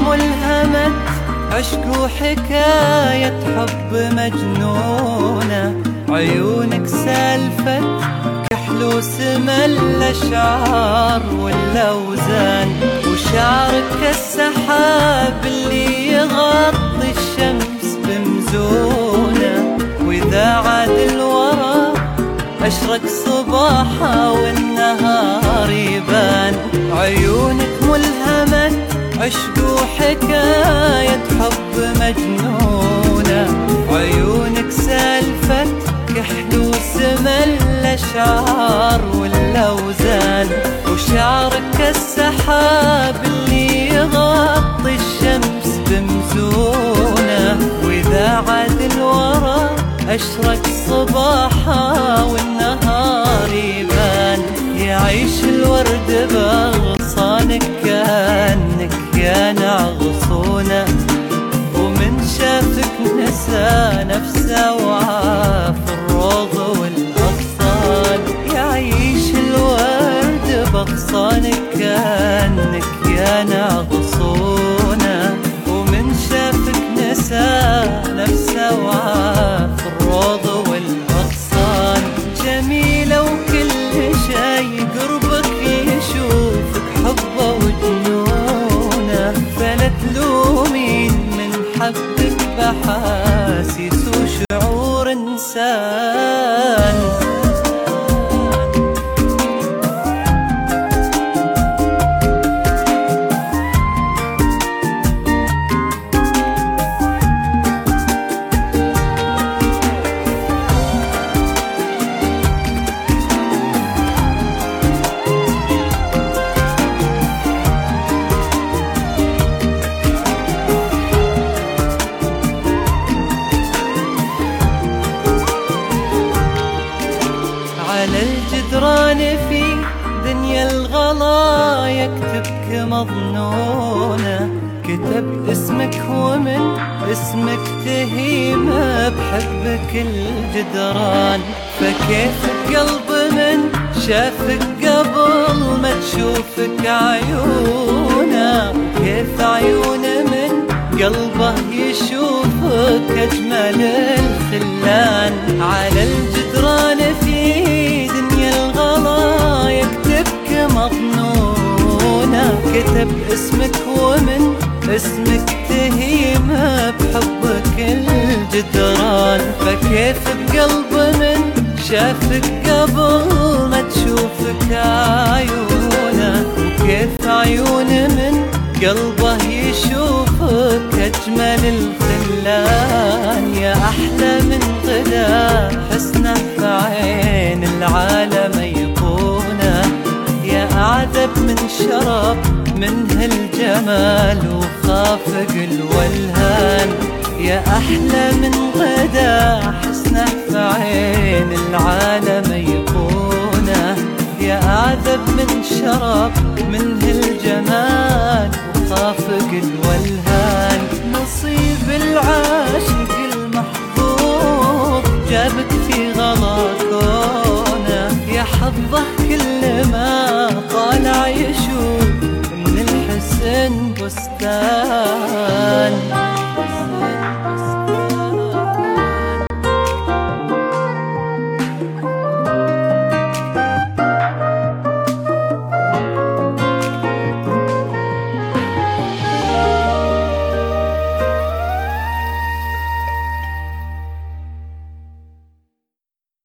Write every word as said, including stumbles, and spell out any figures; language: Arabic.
ملهمة عشق وحكاية حب مجنونة، عيونك سالفة كحل سما الأشعار والأوزان، وشعرك كالسحاب اللي يغطي الشمس بمزونة، وإذا عاد الورى أشرق صباحا والنهار يبان. عيونك ملهمة عشق وحكاية حب مجنونة، عيونك سالفة كحل سما الأشعار والأوزان، وشعرك كالسحاب اللي يغطي الشمس بمزونة، وإذا عاد الورى أشرق صباحا والنهار يبان. يعيش الورد بأغصانك كأنك يا نعغصونة، ومن شافك نسى نفسه وعاف الروض والأغصان. يعيش الورد بأغصانك كأنك يا نعغصونة، ومن شافك نسى نفسه وعاف الروض والأغصان. جميلة وكل شي قربك يشوفك حبه وجنونه، فلا تلومين من حبك بحاسيس وشعور إنسان. على الجدران في دنيا الغلا يكتبك مظنونة، كتب اسمك ومن اسمك تهيم بحبك الجدران. فكيف قلب من شافك قبل ما تشوفك عيونه، كيف عيون من قلبه يشوفك أجمل الخلان. على الجدران في دنيا الغلا يكتبك مظنونة، كتب اسمك ومن اسمك تهيم بحبك الجدران. فكيف بقلب من شافك قبل ما تشوفك عيونه، وكيف عيون من قلبه يشوفك أجمل الخلان. يا أحلى من غدا حسنه في عين العالم يكونه، يا أعذب من شرب منه الجمال وخافق الولهان. يا أحلى من غدا حسنه في عين العالم يكونه، يا أعذب من شرب منه الجمال وخافق الولهان. نصيب العاشق المحظوظ جابك في غلا كونه، يا حظه كل ما طالع يشوف من الحسن بستان.